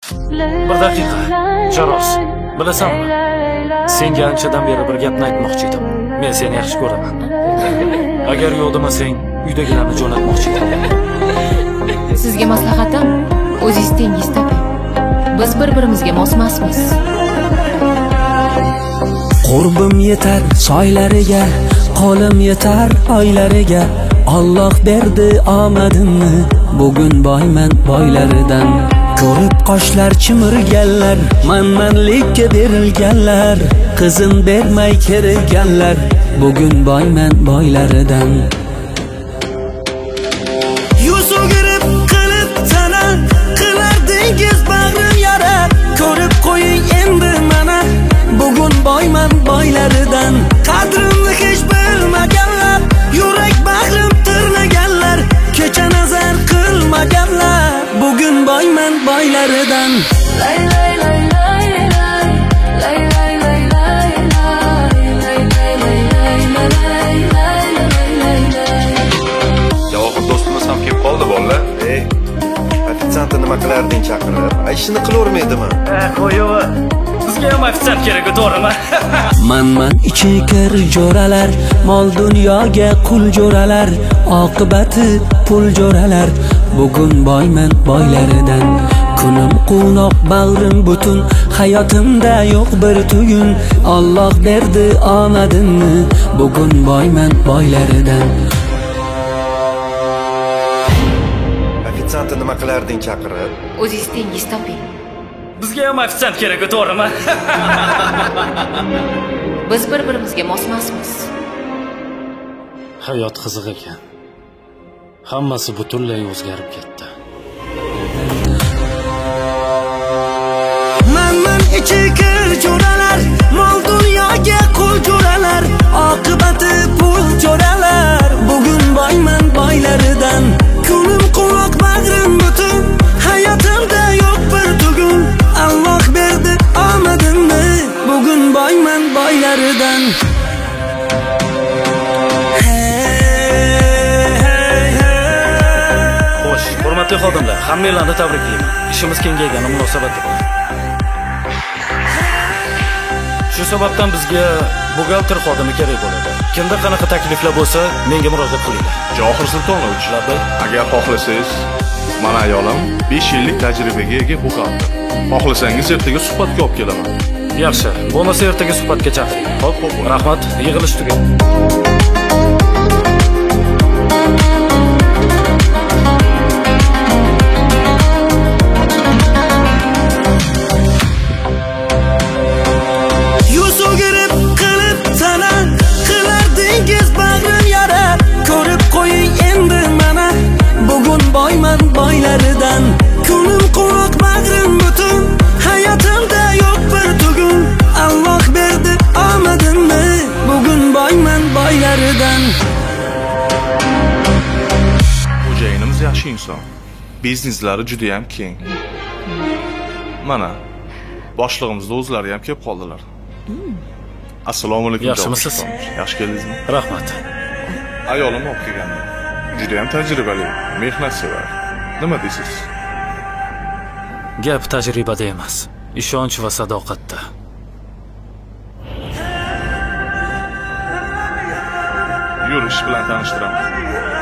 Bir daqiqa, Jaroz. Bilasanmi? Senga anchadan beri bir gapni aytmoqchi edim. Men seni yaxshi ko'raman. Agar yo'q demasang, uydagilarni jo'natmoqchi edim. Sizga maslahatim, o'zingiz tengiz toping. Biz bir-birimizga mosmasmiz. Qurbim yetar soylariga, qo'lim yetar oylariga. Alloh berdi omadimni, bugun boyman boylaridan. Ko'rib qoshlar chimirganlar, manmanlikka berilganlar, qizim bermay keriganlar, bugun boyman boylaridan. Yuz o'girib qilib sana, qilar dengiz bag'rim yara. Ko'rib qo'ying endi mana, bugun boyman boylaridan. Qadrimni hech bilmaganlar, yurak bag'rim tirnaganlar, kecha nazar qilmaganlar, bugun boyman boylaridan. Lay lay lay lay lay lay lay lay lay lay lay lay. Javob do'stimiz ham kelib qoldi bolalar. Ofitsiantni nima qilarding chaqirib? Ishini qilavermaydimi? Qo'yova. Bizga ham ofitsant kerak, to'g'rimi? Manman ichi kir jo'ralar, mol dunyoga qul jo'ralar, oqibati pul jo'ralar, bugun boyman boylaridan. Kunim quvnoq bag'rim butun, hayotimda yo'q bir tugun. Alloh berdi omadimni, bugun boyman boylaridan. Ofitsiantni nima qilarding chaqirib? O'zingiz tengiz toping. Bizga ham ofitsant kerak, to'g'rimi? Biz bir-birimizga mosmasmiz. Hayot qiziq ekan. Hammasi butunlay o'zgarib ketdi. Manman ichi kir jo'ralar, mol dunyoga qul jo'ralar, oqibati pul jo'ralar, bugun boyman boylaridan. Kunim quloq bag'rim butun, hayotimda yo'q bir tugun. Alloh berdi omadimni, bugun boyman boylaridan. Xo'sh, hurmatli xodimlar, hammanglarni tabriklayman. Ishimiz kengaygan munosabat bilan. Shu sababdan bizga buxgalter xodimi kerak bo'ladi. Kimda qanaqa takliflar bo'lsa, menga murojaat qilinglar. Johir Sultonovich, agar xohlasangiz, mana ayolim 5 yillik tajribaga ega buxgalter. Xohlasangiz ertaga suhbatga olib kelaman. Yaxshi, bo'lmasa ertaga suhbatga chaqiring. Xo'p. Rahmat, yig'ilish tugadi. Yuz o'girib qilib sana, qilar dengiz bag'rim yara. Ko'rib qo'ying endi mana, bugun boyman boylaridan. Kunim quloq bag'rim butun, hayotimda yo'q bir tugun. Alloh berdi omadimni, bugun boyman boylaridan. Xo'jayinimiz yaxshi inson. Bizneslari juda ham keng. Mana boshlig'imizning o'zlari ham kelib qoldilar. Assalomu alaykum. Yaxshimisiz? Yaxshi keldingizmi? Rahmat. Ayolim olib kelgandi. Juda ham tajribali, mehnatsevar. Nima deysiz? Gap tajribada emas, ishonch va sadoqatda. Yurish bilan tanishtiraman.